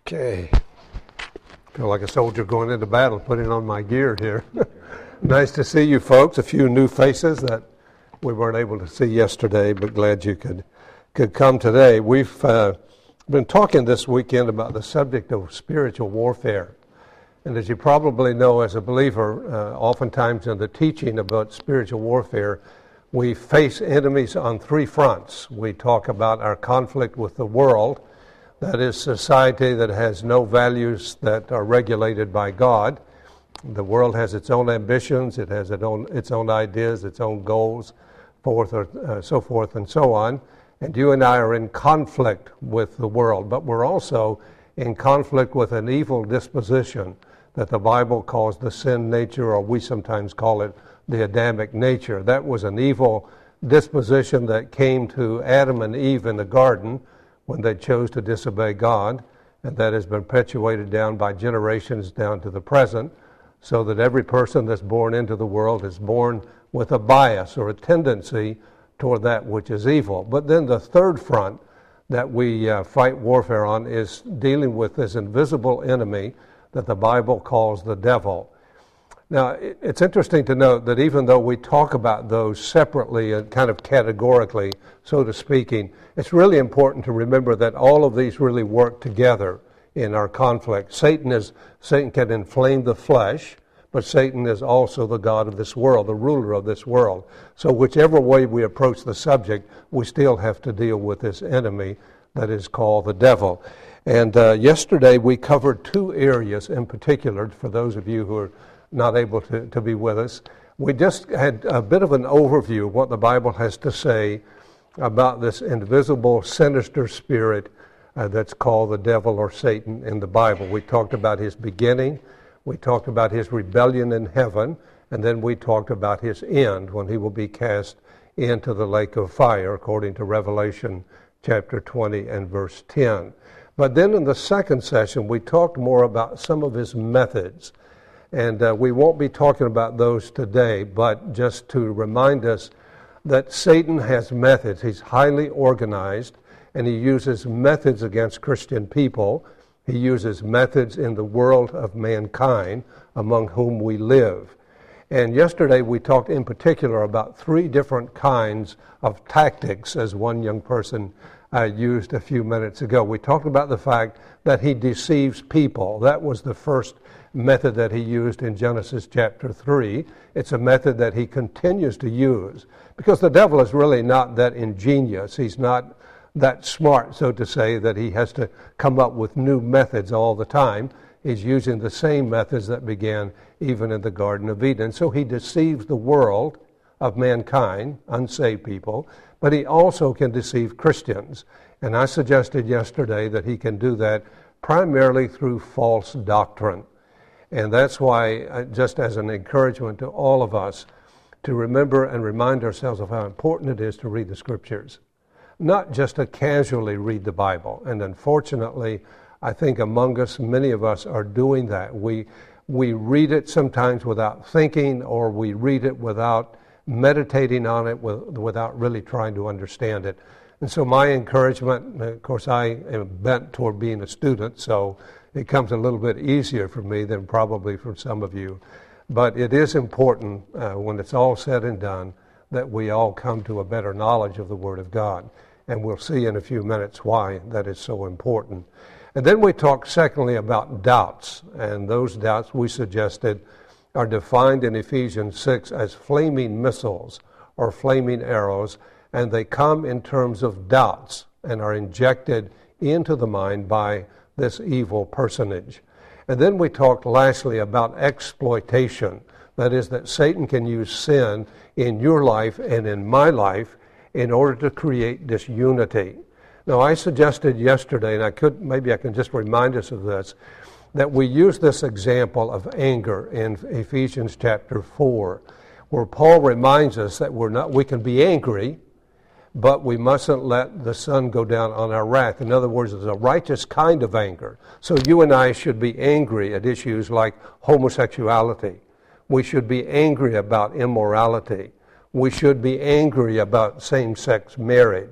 Okay. Feel like a soldier going into battle, putting on my gear here. Nice to see you folks. A few new faces that we weren't able to see yesterday, but glad you could come today. We've been talking this weekend about the subject of spiritual warfare. And as you probably know, as a believer, oftentimes in the teaching about spiritual warfare, we face enemies on three fronts. We talk about our conflict with the world. That is society that has no values that are regulated by God. The world has its own ambitions, it has its own ideas, its own goals, so forth and so on. And you and I are in conflict with the world, but we're also in conflict with an evil disposition that the Bible calls the sin nature, or we sometimes call it the Adamic nature. That was an evil disposition that came to Adam and Eve in the garden when they chose to disobey God, and that has been perpetuated down by generations down to the present, so that every person that's born into the world is born with a bias or a tendency toward that which is evil. But then the third front that we fight warfare on is dealing with this invisible enemy that the Bible calls the devil. Now, it's interesting to note that even though we talk about those separately and kind of categorically, so to speaking, it's really important to remember that all of these really work together in our conflict. Satan can inflame the flesh, but Satan is also the god of this world, the ruler of this world. So whichever way we approach the subject, we still have to deal with this enemy that is called the devil. And yesterday we covered two areas in particular, for those of you who are not able to be with us. We just had a bit of an overview of what the Bible has to say about this invisible, sinister spirit that's called the devil or Satan in the Bible. We talked about his beginning, we talked about his rebellion in heaven, and then we talked about his end when he will be cast into the lake of fire, according to Revelation chapter 20 and verse 10. But then in the second session, we talked more about some of his methods. And we won't be talking about those today, but just to remind us that Satan has methods. He's highly organized, and he uses methods against Christian people. He uses methods in the world of mankind among whom we live. And yesterday we talked in particular about three different kinds of tactics, as one young person used a few minutes ago. We talked about the fact that he deceives people. That was the first method that he used in Genesis chapter 3. It's a method that he continues to use because the devil is really not that ingenious. He's not that smart, so to say, that he has to come up with new methods all the time. He's using the same methods that began even in the Garden of Eden. So he deceives the world of mankind, unsaved people, but he also can deceive Christians. And I suggested yesterday that he can do that primarily through false doctrine. And that's why, just as an encouragement to all of us, to remember and remind ourselves of how important it is to read the Scriptures. Not just to casually read the Bible. And unfortunately, I think among us, many of us are doing that. We read it sometimes without thinking, or we read it without meditating on it, without really trying to understand it. And so my encouragement, of course I am bent toward being a student, so it comes a little bit easier for me than probably for some of you. But it is important, when it's all said and done, that we all come to a better knowledge of the Word of God. And we'll see in a few minutes why that is so important. And then we talked, secondly, about doubts. And those doubts, we suggested, are defined in Ephesians 6 as flaming missiles or flaming arrows. And they come in terms of doubts and are injected into the mind by this evil personage. And then we talked lastly about exploitation. That is, that Satan can use sin in your life and in my life in order to create disunity. Now, I suggested yesterday, and maybe I can just remind us of this, that we use this example of anger in Ephesians chapter 4, where Paul reminds us that we can be angry, but we mustn't let the sun go down on our wrath. In other words, there's a righteous kind of anger. So you and I should be angry at issues like homosexuality. We should be angry about immorality. We should be angry about same-sex marriage.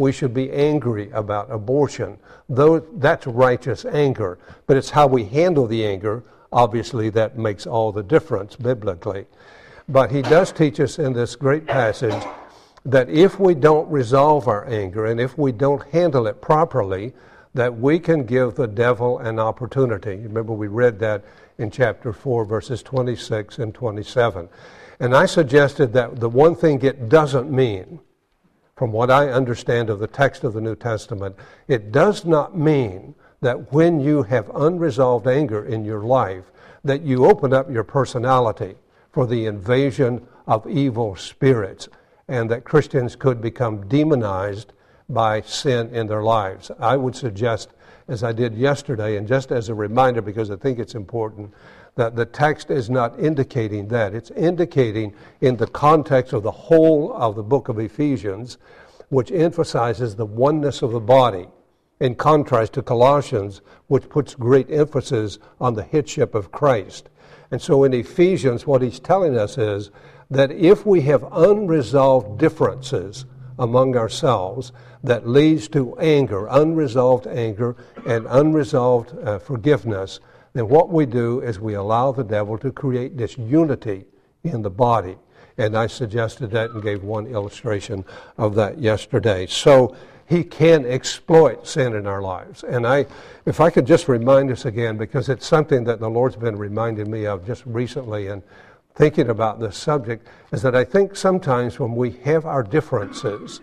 we should be angry about abortion. Though that's righteous anger, but it's how we handle the anger, obviously, that makes all the difference biblically. But he does teach us in this great passage that if we don't resolve our anger and if we don't handle it properly, that we can give the devil an opportunity. Remember, we read that in chapter 4, verses 26 and 27. And I suggested that the one thing it doesn't mean, from what I understand of the text of the New Testament, it does not mean that when you have unresolved anger in your life, that you open up your personality for the invasion of evil spirits, and that Christians could become demonized by sin in their lives. I would suggest, as I did yesterday, and just as a reminder, because I think it's important, that the text is not indicating that. It's indicating in the context of the whole of the book of Ephesians, which emphasizes the oneness of the body, in contrast to Colossians, which puts great emphasis on the headship of Christ. And so in Ephesians, what he's telling us is that if we have unresolved differences among ourselves that leads to anger, unresolved anger, and unresolved forgiveness, then what we do is we allow the devil to create disunity in the body. And I suggested that and gave one illustration of that yesterday. So he can exploit sin in our lives. And if I could just remind us again, because it's something that the Lord's been reminding me of just recently and thinking about this subject, is that I think sometimes when we have our differences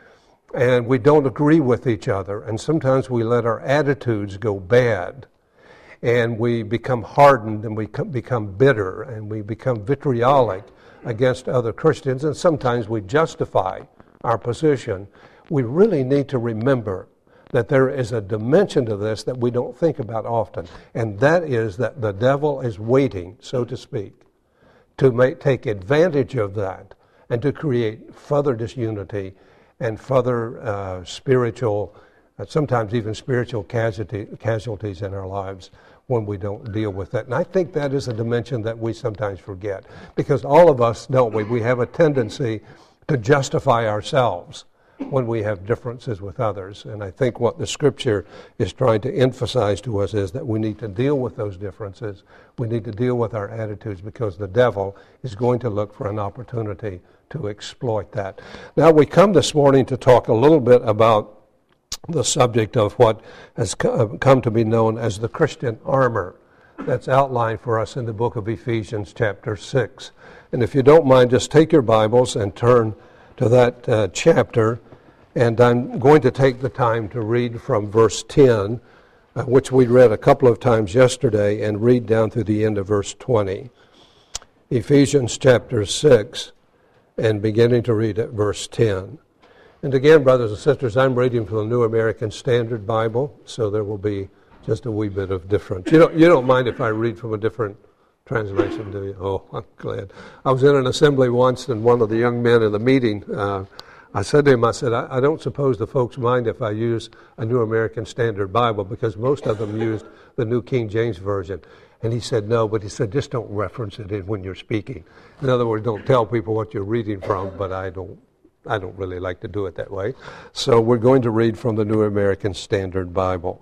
and we don't agree with each other, and sometimes we let our attitudes go bad, and we become hardened, and we become bitter, and we become vitriolic against other Christians, and sometimes we justify our position, we really need to remember that there is a dimension to this that we don't think about often, and that is that the devil is waiting, so to speak, to take advantage of that and to create further disunity and further spiritual, sometimes even spiritual casualties in our lives when we don't deal with that. And I think that is a dimension that we sometimes forget, because all of us, don't we? We have a tendency to justify ourselves when we have differences with others. And I think what the Scripture is trying to emphasize to us is that we need to deal with those differences. We need to deal with our attitudes, because the devil is going to look for an opportunity to exploit that. Now we come this morning to talk a little bit about the subject of what has come to be known as the Christian armor that's outlined for us in the book of Ephesians chapter 6. And if you don't mind, just take your Bibles and turn to that chapter, and I'm going to take the time to read from verse 10, which we read a couple of times yesterday, and read down through the end of verse 20. Ephesians chapter 6, and beginning to read at verse 10. And again, brothers and sisters, I'm reading from the New American Standard Bible, so there will be just a wee bit of difference. You don't mind if I read from a different translation, do you? Oh, I'm glad. I was in an assembly once, and one of the young men in the meeting, I said to him, I don't suppose the folks mind if I use a New American Standard Bible, because most of them used the New King James Version. And he said, no, but he said, just don't reference it when you're speaking. In other words, don't tell people what you're reading from, but I don't really like to do it that way. So we're going to read from the New American Standard Bible.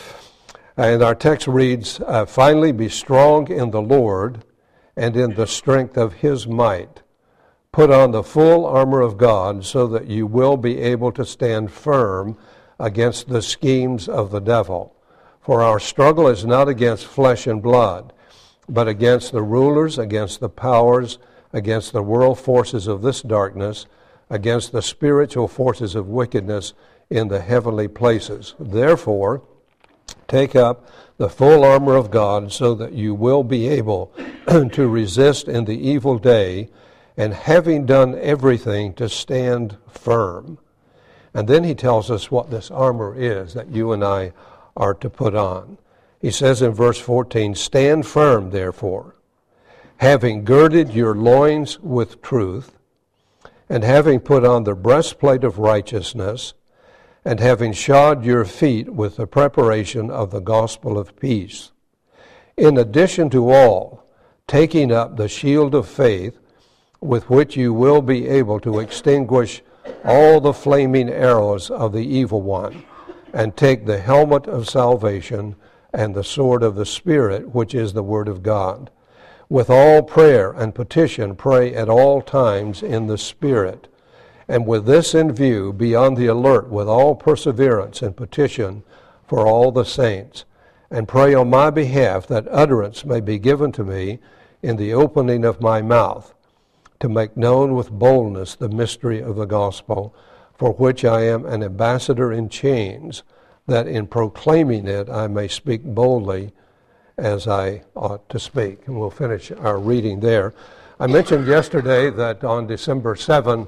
And our text reads, finally be strong in the Lord and in the strength of his might. Put on the full armor of God so that you will be able to stand firm against the schemes of the devil. For our struggle is not against flesh and blood, but against the rulers, against the powers, against the world forces of this darkness, against the spiritual forces of wickedness in the heavenly places. Therefore, take up the full armor of God so that you will be able to resist in the evil day, and having done everything, to stand firm. And then he tells us what this armor is that you and I are to put on. He says in verse 14, stand firm, therefore, having girded your loins with truth, and having put on the breastplate of righteousness, and having shod your feet with the preparation of the gospel of peace. In addition to all, taking up the shield of faith, with which you will be able to extinguish all the flaming arrows of the evil one, and take the helmet of salvation and the sword of the Spirit, which is the word of God. With all prayer and petition, pray at all times in the Spirit. And with this in view, be on the alert with all perseverance and petition for all the saints. And pray on my behalf that utterance may be given to me in the opening of my mouth, to make known with boldness the mystery of the gospel, for which I am an ambassador in chains, that in proclaiming it I may speak boldly as I ought to speak. And we'll finish our reading there. I mentioned yesterday that on December 7,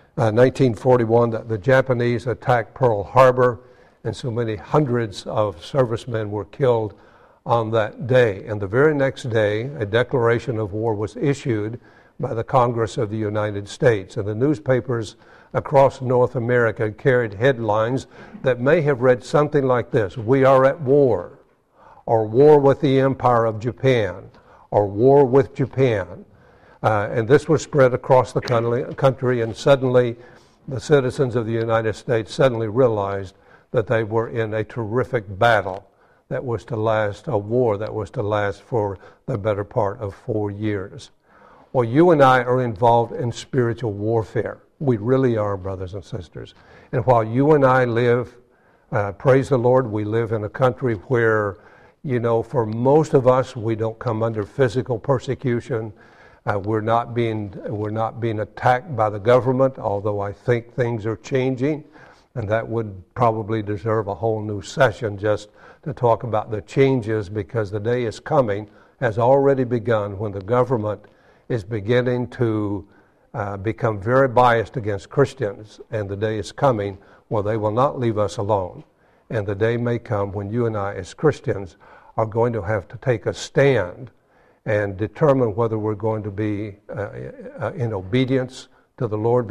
1941, that the Japanese attacked Pearl Harbor, and so many hundreds of servicemen were killed on that day. And the very next day, a declaration of war was issued by the Congress of the United States. And the newspapers across North America carried headlines that may have read something like this: "We are at war," or "War with the Empire of Japan," or "War with Japan." And this was spread across the country, and suddenly the citizens of the United States suddenly realized that they were in a terrific battle that was to last, a war that was to last for the better part of 4 years. Well, you and I are involved in spiritual warfare. We really are, brothers and sisters. And while you and I live, praise the Lord, we live in a country where, for most of us, we don't come under physical persecution. We're not being attacked by the government, although I think things are changing. And that would probably deserve a whole new session just to talk about the changes, because the day is coming, has already begun, when the government is beginning to become very biased against Christians. And the day is coming where they will not leave us alone. And the day may come when you and I as Christians are going to have to take a stand and determine whether we're going to be in obedience to the Lord,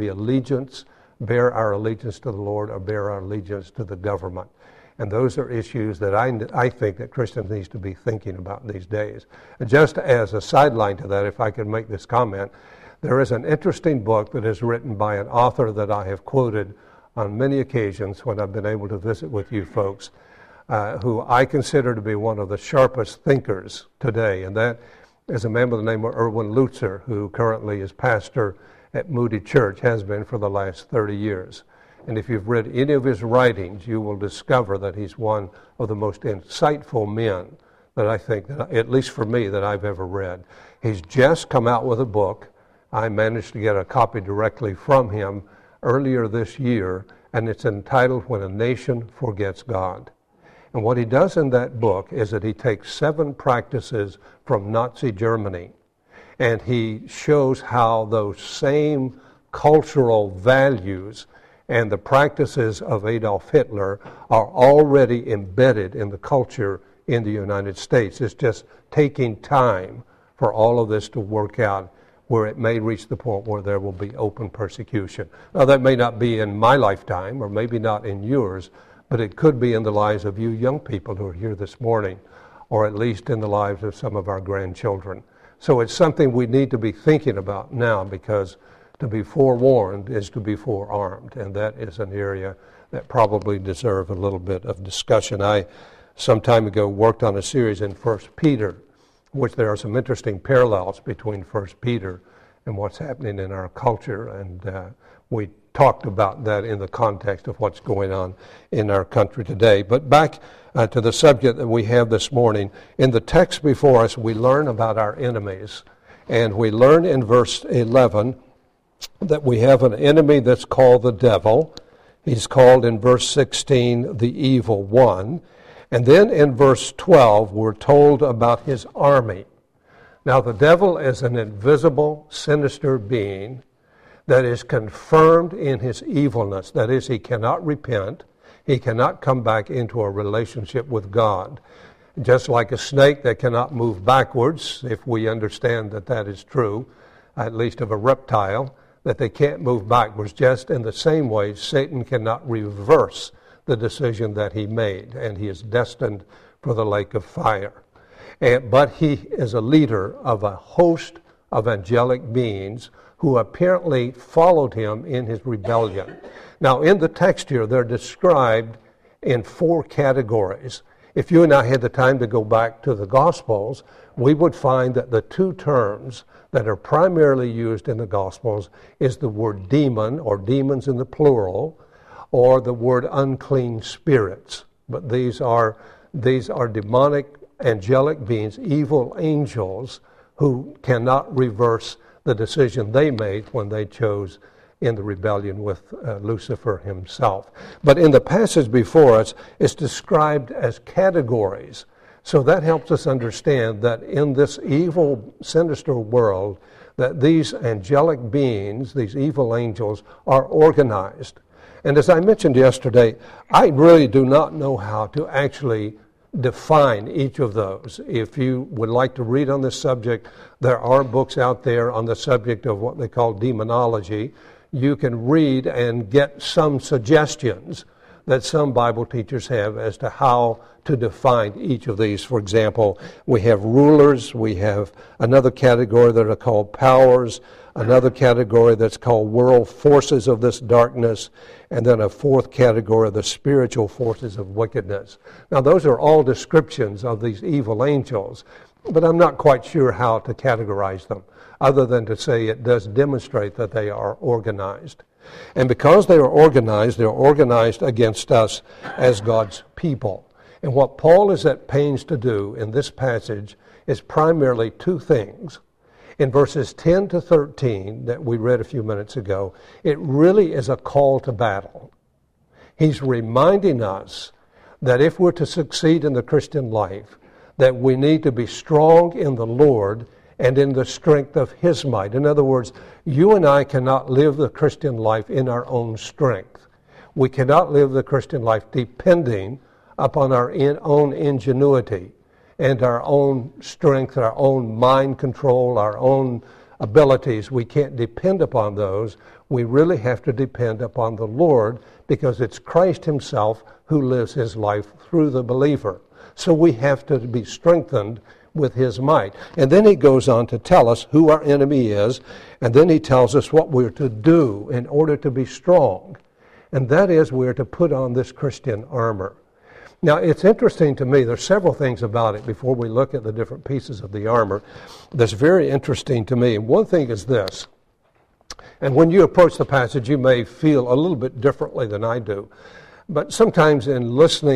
bear our allegiance to the Lord, or bear our allegiance to the government. And those are issues that I think that Christians need to be thinking about these days. And just as a sideline to that, if I could make this comment, there is an interesting book that is written by an author that I have quoted on many occasions when I've been able to visit with you folks, who I consider to be one of the sharpest thinkers today, and that is a man by the name of Erwin Lutzer, who currently is pastor at Moody Church, has been for the last 30 years. And if you've read any of his writings, you will discover that he's one of the most insightful men that I think, that, at least for me, that I've ever read. He's just come out with a book. I managed to get a copy directly from him earlier this year, and it's entitled When a Nation Forgets God. And what he does in that book is that he takes 7 practices from Nazi Germany, and he shows how those same cultural values and the practices of Adolf Hitler are already embedded in the culture in the United States. It's just taking time for all of this to work out, where it may reach the point where there will be open persecution. Now, that may not be in my lifetime, or maybe not in yours, but it could be in the lives of you young people who are here this morning, or at least in the lives of some of our grandchildren. So it's something we need to be thinking about now, because to be forewarned is to be forearmed, and that is an area that probably deserves a little bit of discussion. I, some time ago, worked on a series in 1 Peter, which there are some interesting parallels between 1 Peter and what's happening in our culture, and we talked about that in the context of what's going on in our country today. But back to the subject that we have this morning. In the text before us, we learn about our enemies, and we learn in verse 11 that we have an enemy that's called the devil. He's called in verse 16 the evil one. And then in verse 12, we're told about his army. Now, the devil is an invisible, sinister being that is confirmed in his evilness. That is, he cannot repent. He cannot come back into a relationship with God. Just like a snake that cannot move backwards, if we understand that that is true, at least of a reptile, that they can't move backwards. Just in the same way, Satan cannot reverse the decision that he made, and he is destined for the lake of fire. But he is a leader of a host of angelic beings who apparently followed him in his rebellion. Now, in the text here, they're described in 4 categories. If you and I had the time to go back to the Gospels, we would find that the 2 terms that are primarily used in the Gospels is the word demon, or demons in the plural, or the word unclean spirits. But these are demonic, angelic beings, evil angels, who cannot reverse the decision they made when they chose in the rebellion with Lucifer himself. But in the passage before us, it's described as categories. So that helps us understand that in this evil, sinister world, that these angelic beings, these evil angels, are organized. And as I mentioned yesterday, I really do not know how to actually define each of those. If you would like to read on this subject, there are books out there on the subject of what they call demonology. You can read and get some suggestions that some Bible teachers have as to how to define each of these. For example, we have rulers, we have another category that are called powers, another category that's called world forces of this darkness, and then a 4th category, the spiritual forces of wickedness. Now, those are all descriptions of these evil angels, but I'm not quite sure how to categorize them, other than to say it does demonstrate that they are organized. And because they are organized against us as God's people. And what Paul is at pains to do in this passage is primarily 2 things. In verses 10 to 13 that we read a few minutes ago, it really is a call to battle. He's reminding us that if we're to succeed in the Christian life, that we need to be strong in the Lord and in the strength of His might. In other words, you and I cannot live the Christian life in our own strength. We cannot live the Christian life depending upon our own ingenuity and our own strength, our own mind control, our own abilities. We can't depend upon those. We really have to depend upon the Lord, because it's Christ Himself who lives His life through the believer. So we have to be strengthened with His might. And then he goes on to tell us who our enemy is, and then he tells us what we're to do in order to be strong. And that is, we're to put on this Christian armor. Now, it's interesting to me, there's several things about it before we look at the different pieces of the armor that's very interesting to me. And one thing is this, and when you approach the passage, you may feel a little bit differently than I do. But sometimes in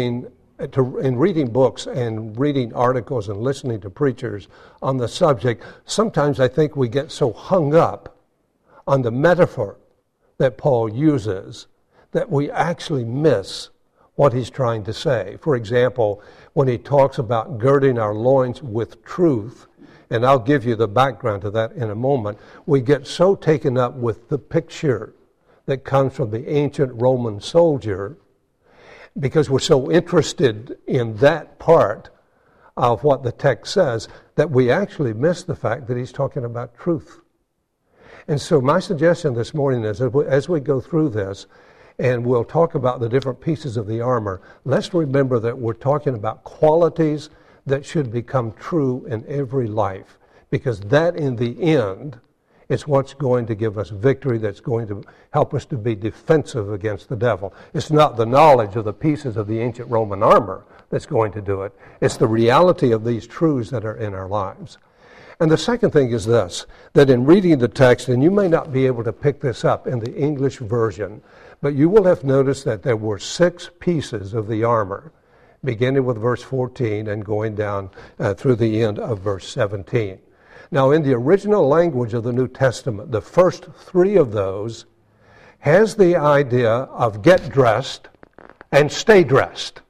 reading books and reading articles and listening to preachers on the subject, sometimes I think we get so hung up on the metaphor that Paul uses that we actually miss what he's trying to say. For example, when he talks about girding our loins with truth, and I'll give you the background to that in a moment, we get so taken up with the picture that comes from the ancient Roman soldier, because we're so interested in that part of what the text says, that we actually miss the fact that he's talking about truth. And so my suggestion this morning is, as we go through this, and we'll talk about the different pieces of the armor, let's remember that we're talking about qualities that should become true in every life, because that in the end is what's going to give us victory, that's going to help us to be defensive against the devil. It's not the knowledge of the pieces of the ancient Roman armor that's going to do it. It's the reality of these truths that are in our lives. And the second thing is this, that in reading the text, and you may not be able to pick this up in the English version, but you will have noticed that there were 6 pieces of the armor, beginning with verse 14 and going down through the end of verse 17. Now, in the original language of the New Testament, the first 3 of those has the idea of get dressed and stay dressed.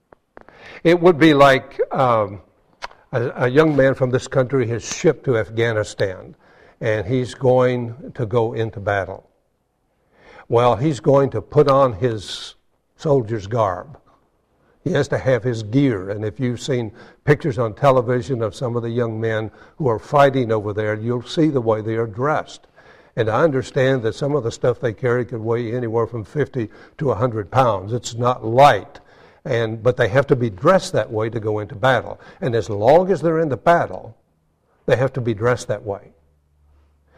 It would be like a young man from this country is shipped to Afghanistan, and he's going to go into battle. Well, he's going to put on his soldier's garb. He has to have his gear, and if you've seen pictures on television of some of the young men who are fighting over there, you'll see the way they are dressed. And I understand that some of the stuff they carry could weigh anywhere from 50 to 100 pounds. It's not light, but they have to be dressed that way to go into battle. And as long as they're in the battle, they have to be dressed that way.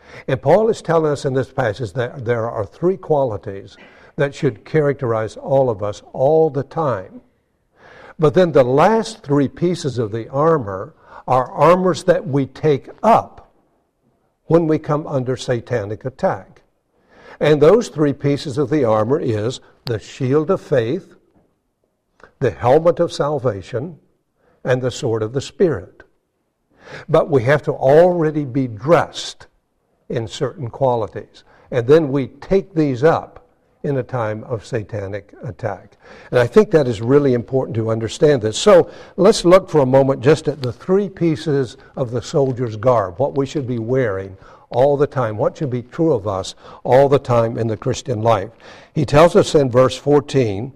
And Paul is telling us in this passage that there are three qualities that should characterize all of us all the time. But then the last three pieces of the armor are armors that we take up when we come under satanic attack. And those three pieces of the armor is the shield of faith, the helmet of salvation, and the sword of the Spirit. But we have to already be dressed in certain qualities. And then we take these up in a time of satanic attack. And I think that is really important to understand this. So let's look for a moment just at the three pieces of the soldier's garb, what we should be wearing all the time, what should be true of us all the time in the Christian life. He tells us in verse 14,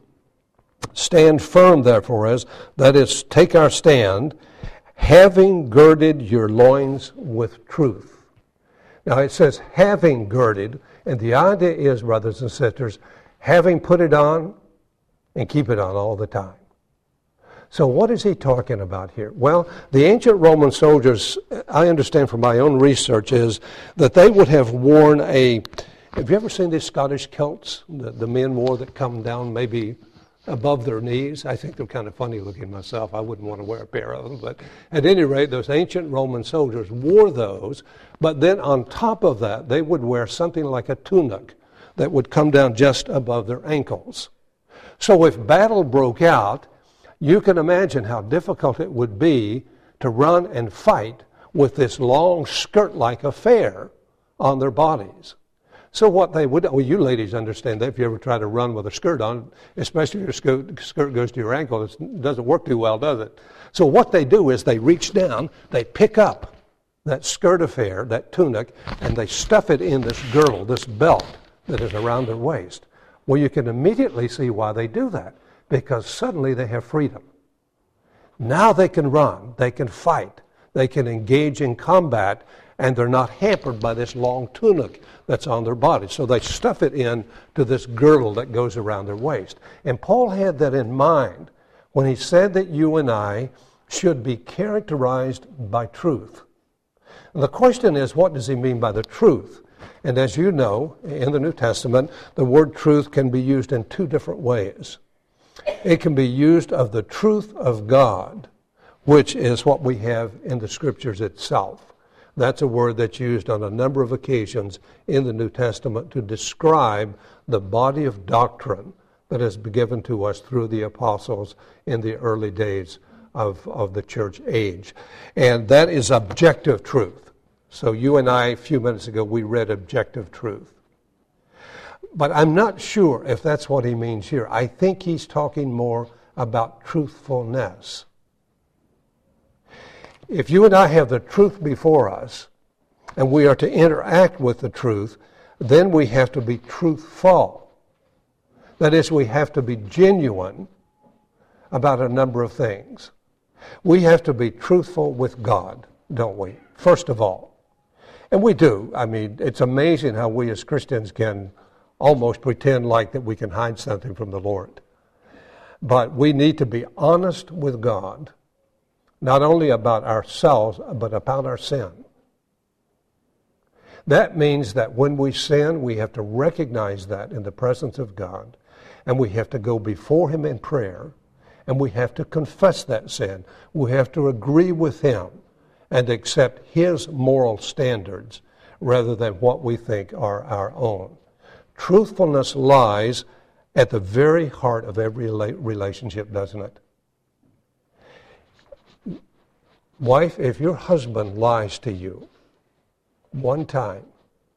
stand firm, therefore, as that is, take our stand, having girded your loins with truth. Now it says having girded, and the idea is, brothers and sisters, having put it on and keep it on all the time. So what is he talking about here? Well, the ancient Roman soldiers, I understand from my own research, is that they would have worn have you ever seen these Scottish kilts the men wore that come down maybe above their knees? I think they're kind of funny looking myself. I wouldn't want to wear a pair of them. But at any rate, those ancient Roman soldiers wore those. But then on top of that, they would wear something like a tunic that would come down just above their ankles. So if battle broke out, you can imagine how difficult it would be to run and fight with this long skirt-like affair on their bodies. So what they would, well, you ladies understand that if you ever try to run with a skirt on, especially if your skirt goes to your ankle, it doesn't work too well, does it? So what they do is they reach down, they pick up that skirt affair, that tunic, and they stuff it in this girdle, this belt that is around their waist. Well, you can immediately see why they do that, because suddenly they have freedom. Now they can run, they can fight, they can engage in combat, and they're not hampered by this long tunic that's on their body. So they stuff it in to this girdle that goes around their waist. And Paul had that in mind when he said that you and I should be characterized by truth. And the question is, what does he mean by the truth? And as you know, in the New Testament, the word truth can be used in two different ways. It can be used of the truth of God, which is what we have in the Scriptures itself. That's a word that's used on a number of occasions in the New Testament to describe the body of doctrine that has been given to us through the apostles in the early days of the church age. And that is objective truth. So you and I, a few minutes ago, we read objective truth. But I'm not sure if that's what he means here. I think he's talking more about truthfulness. If you and I have the truth before us, and we are to interact with the truth, then we have to be truthful. That is, we have to be genuine about a number of things. We have to be truthful with God, don't we? First of all. And we do. I mean, it's amazing how we as Christians can almost pretend like that we can hide something from the Lord. But we need to be honest with God, not only about ourselves, but about our sin. That means that when we sin, we have to recognize that in the presence of God, and we have to go before Him in prayer, and we have to confess that sin. We have to agree with Him and accept His moral standards rather than what we think are our own. Truthfulness lies at the very heart of every relationship, doesn't it? Wife, if your husband lies to you one time,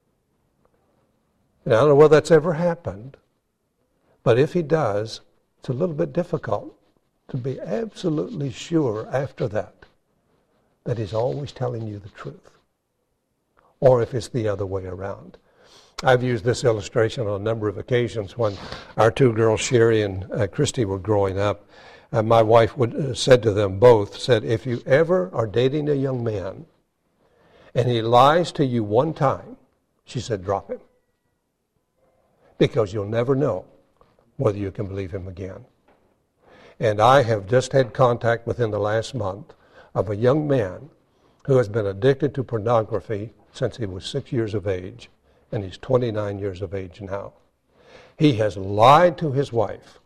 and I don't know whether that's ever happened, but if he does, it's a little bit difficult to be absolutely sure after that he's always telling you the truth, or if it's the other way around. I've used this illustration on a number of occasions when our two girls, Sherry and Christy, were growing up. My wife said to them both, said, if you ever are dating a young man and he lies to you one time, she said, drop him. Because you'll never know whether you can believe him again. And I have just had contact within the last month of a young man who has been addicted to pornography since he was 6 years of age, and he's 29 years of age now. He has lied to his wife,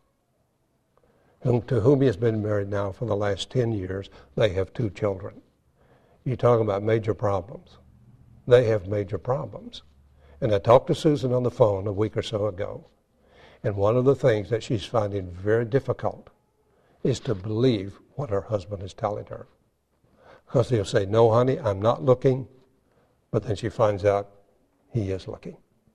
to whom he has been married now for the last 10 years. They have 2 children. You talk about major problems. They have major problems. And I talked to Susan on the phone a week or so ago, and one of the things that she's finding very difficult is to believe what her husband is telling her. Because he'll say, no, honey, I'm not looking, but then she finds out he is looking.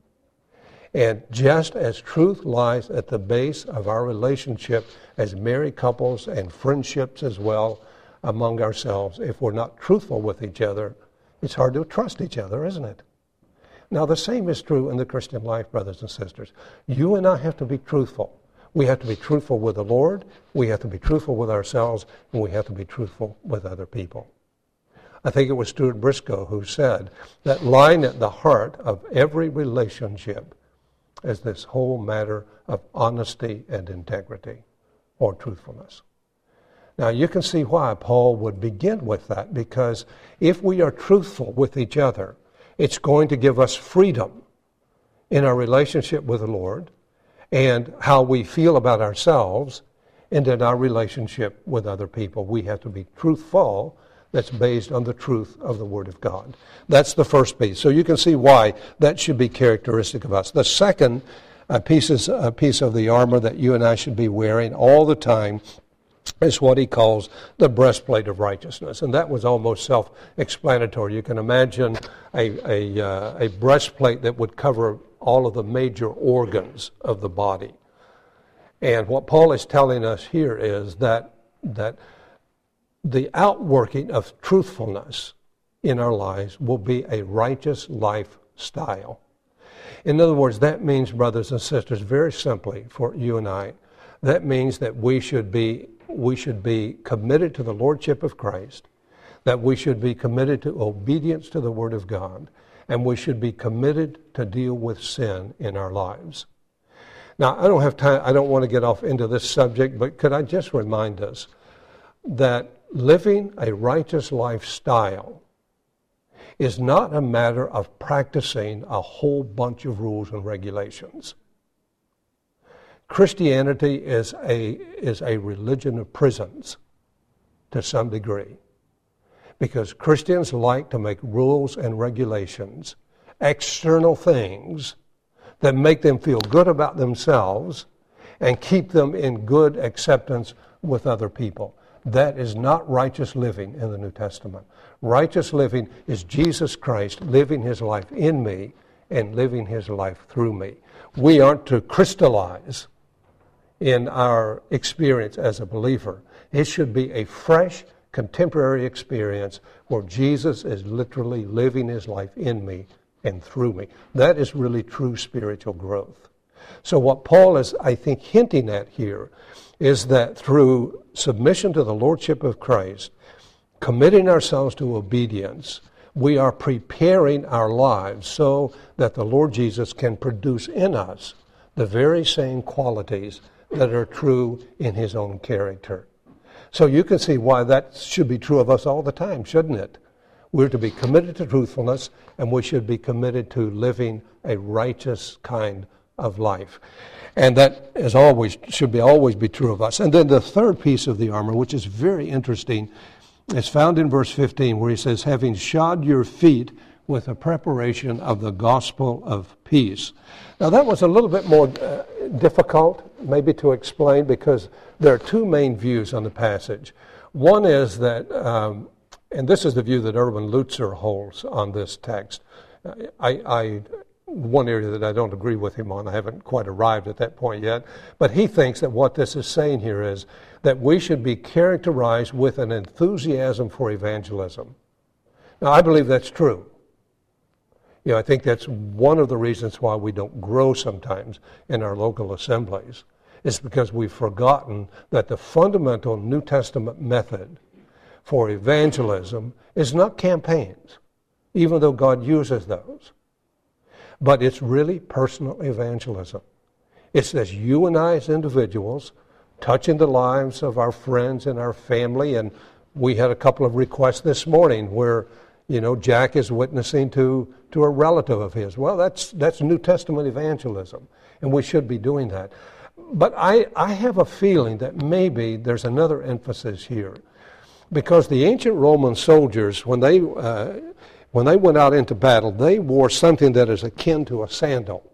And just as truth lies at the base of our relationship as married couples and friendships as well among ourselves, if we're not truthful with each other, it's hard to trust each other, isn't it? Now, the same is true in the Christian life, brothers and sisters. You and I have to be truthful. We have to be truthful with the Lord, we have to be truthful with ourselves, and we have to be truthful with other people. I think it was Stuart Briscoe who said that lying at the heart of every relationship is this whole matter of honesty and integrity, or truthfulness. Now, you can see why Paul would begin with that, because if we are truthful with each other, it's going to give us freedom in our relationship with the Lord and how we feel about ourselves and in our relationship with other people. We have to be truthful. That's based on the truth of the Word of God. That's the first piece. So you can see why that should be characteristic of us. The second piece of the armor that you and I should be wearing all the time is what he calls the breastplate of righteousness. And that was almost self-explanatory. You can imagine a breastplate that would cover all of the major organs of the body. And what Paul is telling us here is that the outworking of truthfulness in our lives will be a righteous lifestyle. In other words, that means, brothers and sisters, very simply for you and I, that means that we should be committed to the Lordship of Christ, that we should be committed to obedience to the Word of God, and we should be committed to deal with sin in our lives. Now, I don't have time, I don't want to get off into this subject, but could I just remind us that living a righteous lifestyle is not a matter of practicing a whole bunch of rules and regulations. Christianity is a religion of prisons to some degree, because Christians like to make rules and regulations, external things that make them feel good about themselves and keep them in good acceptance with other people. That is not righteous living in the New Testament. Righteous living is Jesus Christ living his life in me and living his life through me. We aren't to crystallize in our experience as a believer. It should be a fresh, contemporary experience where Jesus is literally living his life in me and through me. That is really true spiritual growth. So what Paul is, I think, hinting at here is that through submission to the Lordship of Christ, committing ourselves to obedience, we are preparing our lives so that the Lord Jesus can produce in us the very same qualities that are true in his own character. So you can see why that should be true of us all the time, shouldn't it? We're to be committed to truthfulness, and we should be committed to living a righteous kind of life. And that is always should always be true of us. And then the third piece of the armor, which is very interesting, is found in verse 15, where he says, having shod your feet with the preparation of the gospel of peace. Now that was a little bit more difficult maybe to explain, because there are two main views on the passage. One is that, and this is the view that Erwin Lutzer holds on this text. One area that I don't agree with him on, I haven't quite arrived at that point yet, but he thinks that what this is saying here is that we should be characterized with an enthusiasm for evangelism. Now, I believe that's true. You know, I think that's one of the reasons why we don't grow sometimes in our local assemblies, is because we've forgotten that the fundamental New Testament method for evangelism is not campaigns, even though God uses those. But it's really personal evangelism. It's as you and I as individuals touching the lives of our friends and our family. And we had a couple of requests this morning where, Jack is witnessing to a relative of his. Well, that's New Testament evangelism, and we should be doing that. But I have a feeling that maybe there's another emphasis here, because the ancient Roman soldiers, when they went out into battle, they wore something that is akin to a sandal.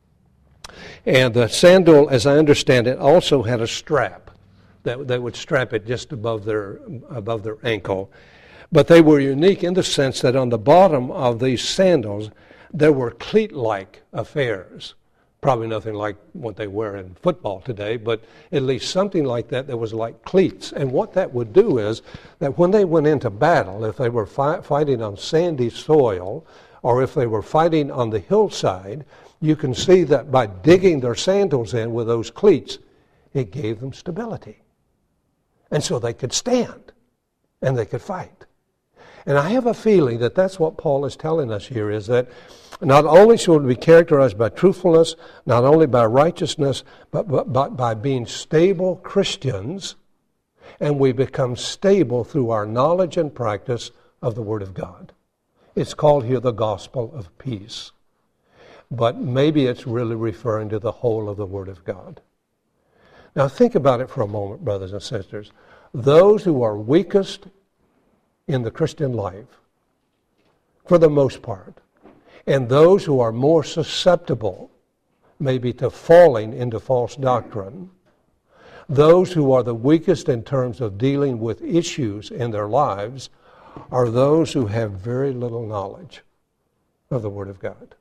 And the sandal, as I understand it, also had a strap that would strap it just above their ankle. But they were unique in the sense that on the bottom of these sandals, there were cleat-like affairs. Probably nothing like what they wear in football today, but at least something like that was like cleats. And what that would do is that when they went into battle, if they were fighting on sandy soil, or if they were fighting on the hillside, you can see that by digging their sandals in with those cleats, it gave them stability. And so they could stand, and they could fight. And I have a feeling that that's what Paul is telling us here, is that not only should we be characterized by truthfulness, not only by righteousness, but by being stable Christians, and we become stable through our knowledge and practice of the Word of God. It's called here the gospel of peace. But maybe it's really referring to the whole of the Word of God. Now think about it for a moment, brothers and sisters. Those who are weakest in the Christian life, for the most part, and those who are more susceptible maybe to falling into false doctrine, those who are the weakest in terms of dealing with issues in their lives, are those who have very little knowledge of the Word of God.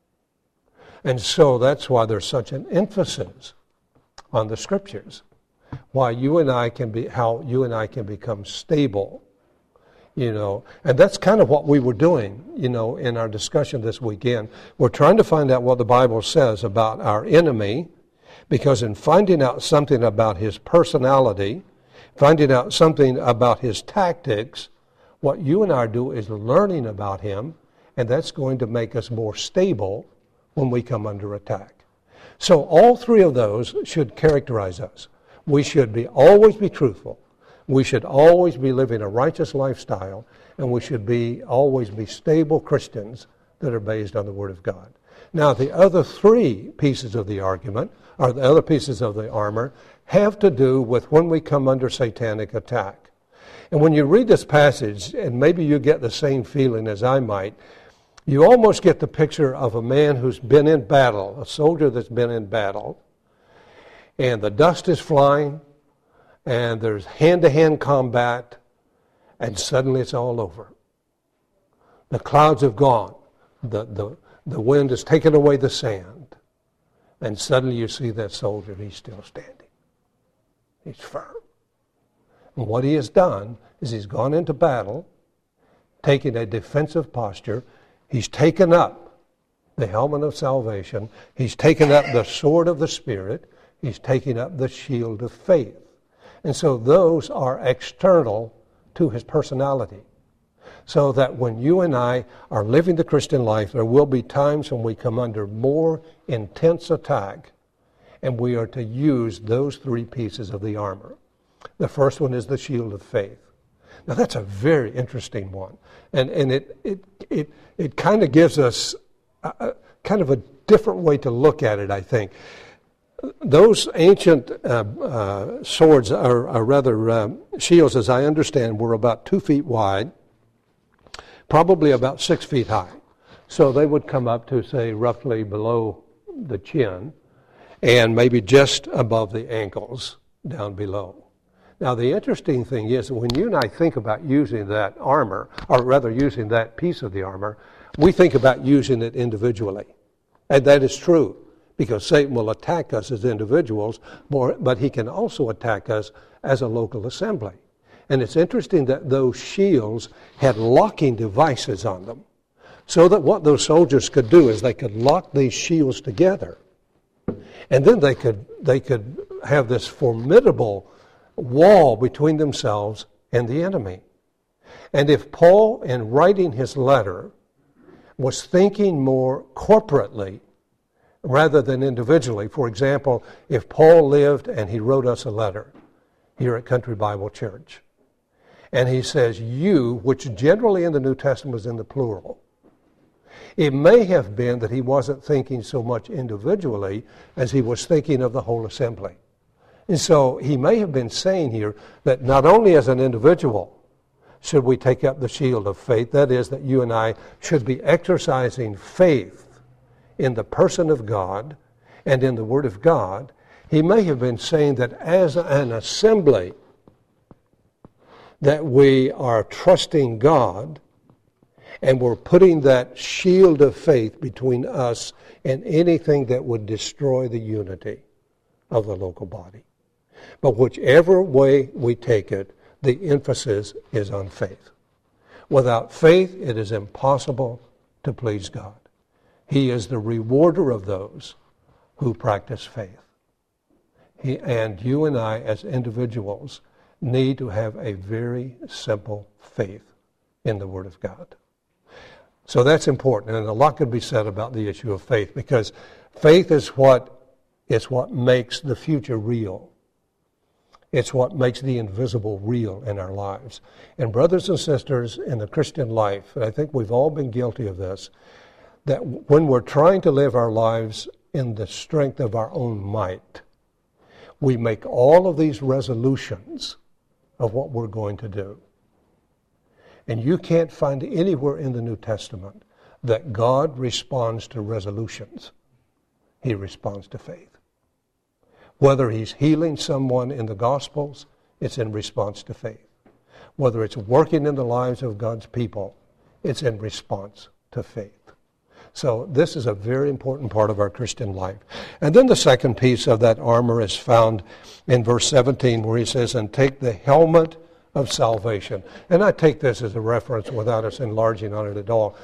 And so that's why there's such an emphasis on the Scriptures. How you and I can become stable, and that's kind of what we were doing, in our discussion this weekend. We're trying to find out what the Bible says about our enemy, because in finding out something about his personality, finding out something about his tactics, what you and I do is learning about him, and that's going to make us more stable when we come under attack. So all three of those should characterize us. We should always be truthful. We should always be living a righteous lifestyle, and we should always be stable Christians that are based on the Word of God. Now, the other three pieces of the argument, or the other pieces of the armor, have to do with when we come under satanic attack. And when you read this passage, and maybe you get the same feeling as I might, you almost get the picture of a man who's been in battle, a soldier that's been in battle, and the dust is flying, and there's hand-to-hand combat, and suddenly it's all over. The clouds have gone. The wind has taken away the sand, and suddenly you see that soldier, and he's still standing. He's firm. And what he has done is he's gone into battle, taking a defensive posture. He's taken up the helmet of salvation. He's taken up the sword of the Spirit. He's taken up the shield of faith. And so those are external to his personality. So that when you and I are living the Christian life, there will be times when we come under more intense attack, and we are to use those three pieces of the armor. The first one is the shield of faith. Now that's a very interesting one. And it kind of gives us kind of a different way to look at it, I think. Those ancient swords, or rather shields, as I understand, were about 2 feet wide, probably about 6 feet high. So they would come up to, say, roughly below the chin, and maybe just above the ankles down below. Now, the interesting thing is that when you and I think about using that armor, or rather using that piece of the armor, we think about using it individually. And that is true, because Satan will attack us as individuals, but he can also attack us as a local assembly. And it's interesting that those shields had locking devices on them, so that what those soldiers could do is they could lock these shields together, and then they could have this formidable wall between themselves and the enemy. And if Paul, in writing his letter, was thinking more corporately rather than individually, for example, if Paul lived and he wrote us a letter here at Country Bible Church, And he says you, which generally in the New Testament is in the plural. It may have been that he wasn't thinking so much individually as he was thinking of the whole assembly. And so he may have been saying here that not only as an individual should we take up the shield of faith, that is, that you and I should be exercising faith in the person of God and in the Word of God. He may have been saying that as an assembly, that we are trusting God and we're putting that shield of faith between us and anything that would destroy the unity of the local body. But whichever way we take it, the emphasis is on faith. Without faith, it is impossible to please God. He is the rewarder of those who practice faith. And you and I, as individuals, need to have a very simple faith in the Word of God. So that's important, and a lot could be said about the issue of faith, because faith is what makes the future real. It's what makes the invisible real in our lives. And brothers and sisters, in the Christian life, and I think we've all been guilty of this, that when we're trying to live our lives in the strength of our own might, we make all of these resolutions of what we're going to do. And you can't find anywhere in the New Testament that God responds to resolutions. He responds to faith. Whether he's healing someone in the Gospels, it's in response to faith. Whether it's working in the lives of God's people, it's in response to faith. So this is a very important part of our Christian life. And then the second piece of that armor is found in verse 17, where he says, and take the helmet of salvation. And I take this as a reference without us enlarging on it at all.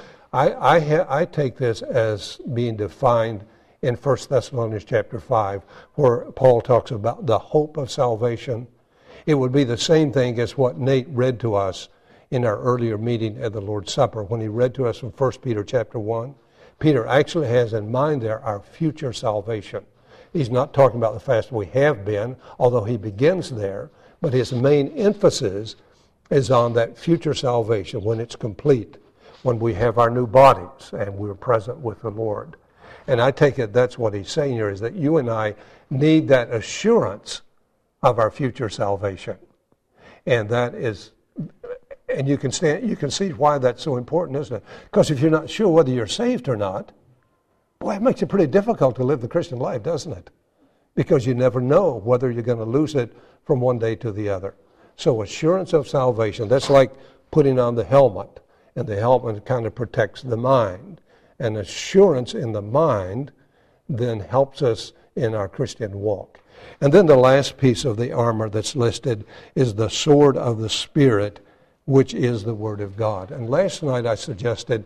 I take this as being defined in 1 Thessalonians chapter 5, where Paul talks about the hope of salvation. It would be the same thing as what Nate read to us in our earlier meeting at the Lord's Supper, when he read to us from 1 Peter chapter 1. Peter actually has in mind there our future salvation. He's not talking about the fact we have been, although he begins there, but his main emphasis is on that future salvation when it's complete, when we have our new bodies and we're present with the Lord. And I take it that's what he's saying here, is that you and I need that assurance of our future salvation. And that is, and you can see why that's so important, isn't it? Because if you're not sure whether you're saved or not, boy, it makes it pretty difficult to live the Christian life, doesn't it? Because you never know whether you're going to lose it from one day to the other. So assurance of salvation, that's like putting on the helmet. And the helmet kind of protects the mind. And assurance in the mind then helps us in our Christian walk. And then the last piece of the armor that's listed is the sword of the Spirit, which is the Word of God. And last night I suggested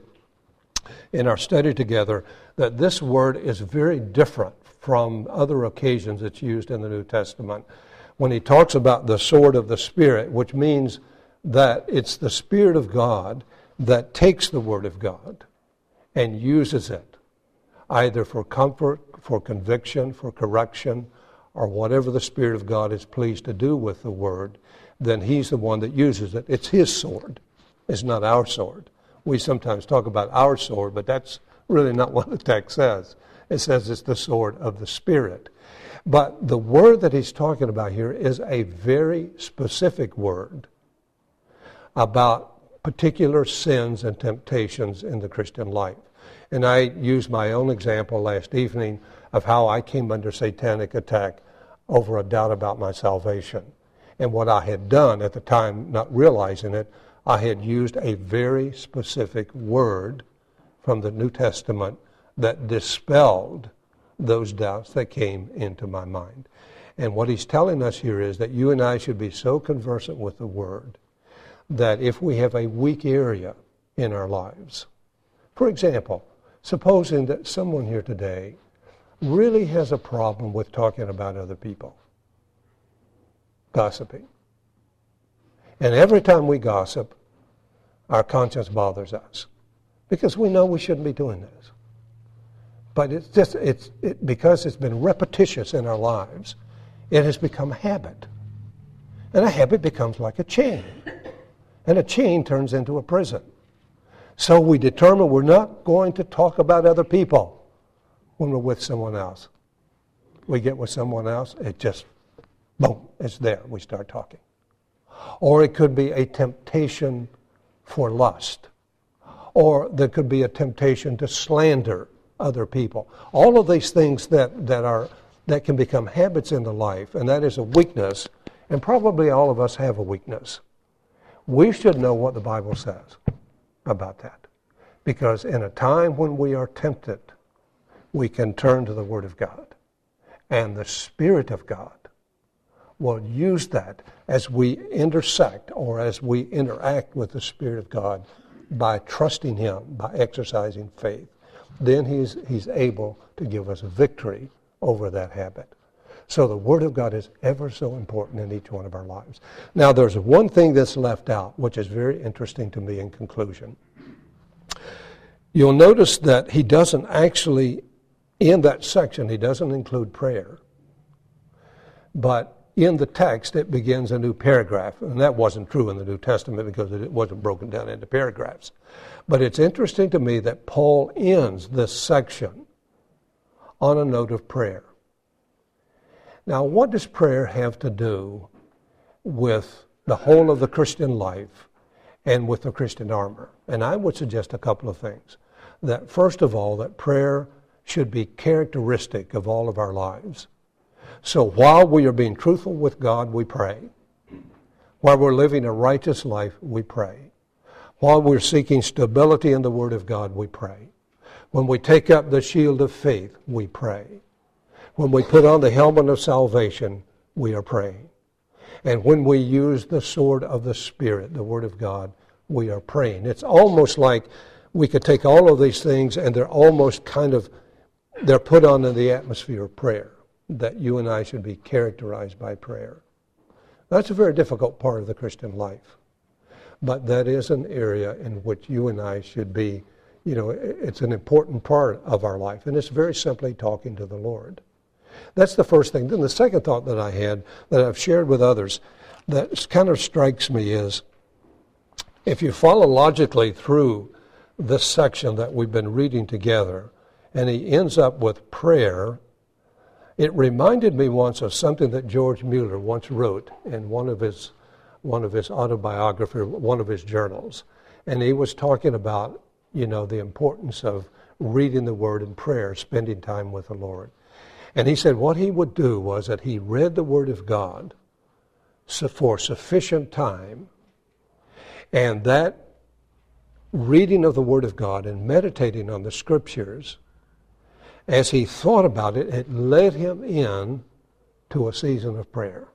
in our study together that this word is very different from other occasions it's used in the New Testament. When he talks about the sword of the Spirit, which means that it's the Spirit of God that takes the Word of God and uses it, either for comfort, for conviction, for correction, or whatever the Spirit of God is pleased to do with the Word, then he's the one that uses it. It's his sword. It's not our sword. We sometimes talk about our sword, but that's really not what the text says. It says it's the sword of the Spirit. But the word that he's talking about here is a very specific word about particular sins and temptations in the Christian life. And I used my own example last evening of how I came under satanic attack over a doubt about my salvation. And what I had done at the time, not realizing it, I had used a very specific word from the New Testament that dispelled those doubts that came into my mind. And what he's telling us here is that you and I should be so conversant with the Word that if we have a weak area in our lives, for example, supposing that someone here today really has a problem with talking about other people, gossiping. And every time we gossip, our conscience bothers us because we know we shouldn't be doing this. But because it's been repetitious in our lives, it has become a habit. And a habit becomes like a chain. And a chain turns into a prison. So we determine we're not going to talk about other people when we're with someone else. We get with someone else, it just, boom, it's there. We start talking. Or it could be a temptation for lust. Or there could be a temptation to slander other people. All of these things that can become habits in the life, and that is a weakness, and probably all of us have a weakness. We should know what the Bible says about that. Because in a time when we are tempted, we can turn to the Word of God. And the Spirit of God will use that as we intersect or as we interact with the Spirit of God by trusting Him, by exercising faith. Then He's able to give us a victory over that habit. So the Word of God is ever so important in each one of our lives. Now there's one thing that's left out, which is very interesting to me in conclusion. You'll notice that he doesn't actually, in that section, he doesn't include prayer. But in the text, it begins a new paragraph. And that wasn't true in the New Testament because it wasn't broken down into paragraphs. But it's interesting to me that Paul ends this section on a note of prayer. Now, what does prayer have to do with the whole of the Christian life and with the Christian armor? And I would suggest a couple of things. That first of all, that prayer should be characteristic of all of our lives. So while we are being truthful with God, we pray. While we're living a righteous life, we pray. While we're seeking stability in the Word of God, we pray. When we take up the shield of faith, we pray. When we put on the helmet of salvation, we are praying. And when we use the sword of the Spirit, the Word of God, we are praying. It's almost like we could take all of these things and they're almost they're put on in the atmosphere of prayer, that you and I should be characterized by prayer. That's a very difficult part of the Christian life. But that is an area in which you and I should be, it's an important part of our life. And it's very simply talking to the Lord. That's the first thing. Then the second thought that I had, that I've shared with others, that kind of strikes me is, if you follow logically through this section that we've been reading together, and he ends up with prayer, it reminded me once of something that George Mueller once wrote in one of his autobiography, one of his journals. And he was talking about, the importance of reading the Word in prayer, spending time with the Lord. And he said what he would do was that he read the Word of God for sufficient time, and that reading of the Word of God and meditating on the Scriptures, as he thought about it, it led him in to a season of prayer.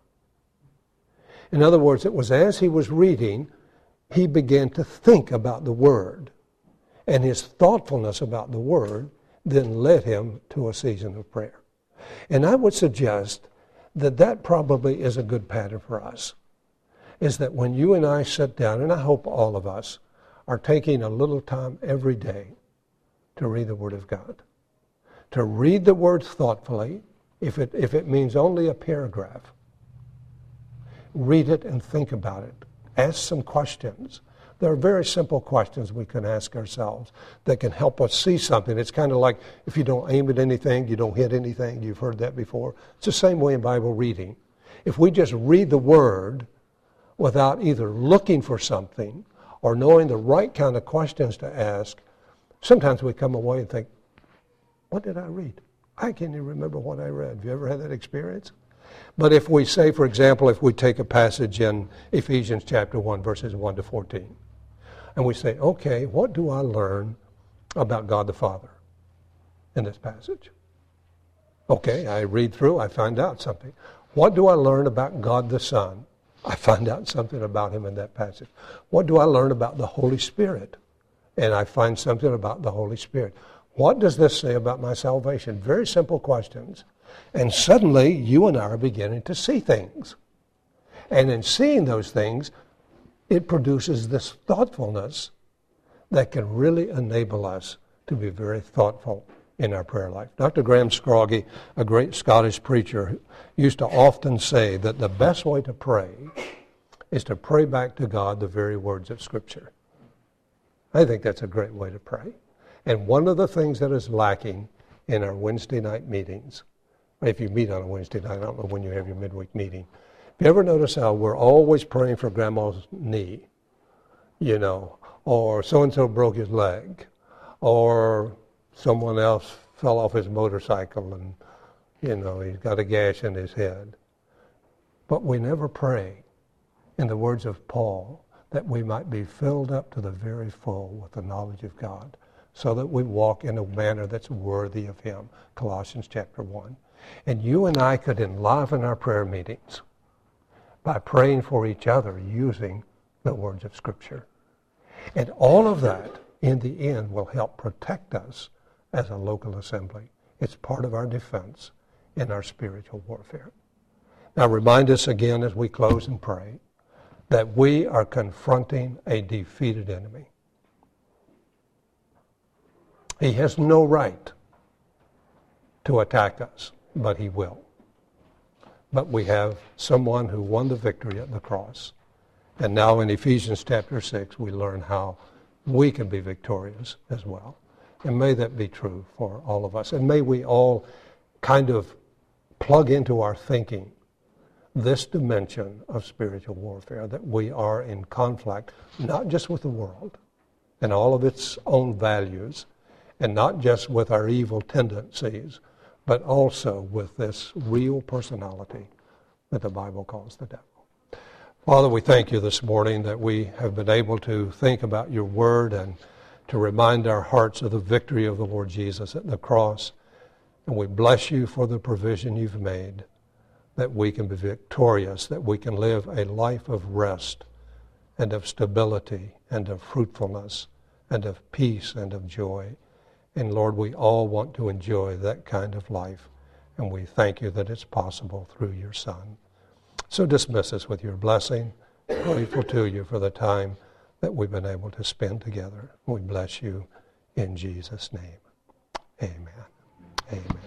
In other words, it was as he was reading, he began to think about the Word. And his thoughtfulness about the Word then led him to a season of prayer. And I would suggest that that probably is a good pattern for us, is that when you and I sit down, and I hope all of us are taking a little time every day to read the Word of God. To read the Word thoughtfully, if it means only a paragraph. Read it and think about it. Ask some questions. There are very simple questions we can ask ourselves that can help us see something. It's kind of like if you don't aim at anything, you don't hit anything. You've heard that before. It's the same way in Bible reading. If we just read the Word without either looking for something or knowing the right kind of questions to ask, sometimes we come away and think, what did I read? I can't even remember what I read. Have you ever had that experience? But if we say, for example, if we take a passage in Ephesians chapter 1, verses 1 to 14, and we say, okay, what do I learn about God the Father in this passage? Okay, I read through, I find out something. What do I learn about God the Son? I find out something about Him in that passage. What do I learn about the Holy Spirit? And I find something about the Holy Spirit. What does this say about my salvation? Very simple questions. And suddenly, you and I are beginning to see things. And in seeing those things, it produces this thoughtfulness that can really enable us to be very thoughtful in our prayer life. Dr. Graham Scroggie, a great Scottish preacher, used to often say that the best way to pray is to pray back to God the very words of Scripture. I think that's a great way to pray. And one of the things that is lacking in our Wednesday night meetings, if you meet on a Wednesday night, I don't know when you have your midweek meeting, if you ever notice how we're always praying for grandma's knee, or so-and-so broke his leg, or someone else fell off his motorcycle and, he's got a gash in his head. But we never pray, in the words of Paul, that we might be filled up to the very full with the knowledge of God, so that we walk in a manner that's worthy of Him, Colossians chapter 1. And you and I could enliven our prayer meetings by praying for each other using the words of Scripture. And all of that, in the end, will help protect us as a local assembly. It's part of our defense in our spiritual warfare. Now, remind us again as we close and pray that we are confronting a defeated enemy. He has no right to attack us, but he will. But we have someone who won the victory at the cross. And now in Ephesians chapter 6, we learn how we can be victorious as well. And may that be true for all of us. And may we all kind of plug into our thinking this dimension of spiritual warfare, that we are in conflict, not just with the world and all of its own values, and not just with our evil tendencies, but also with this real personality that the Bible calls the devil. Father, we thank you this morning that we have been able to think about your word and to remind our hearts of the victory of the Lord Jesus at the cross. And we bless you for the provision you've made, that we can be victorious, that we can live a life of rest and of stability and of fruitfulness and of peace and of joy. And Lord, we all want to enjoy that kind of life, and we thank you that it's possible through your Son. So dismiss us with your blessing. Grateful to you for the time that we've been able to spend together. We bless you in Jesus' name. Amen. Amen.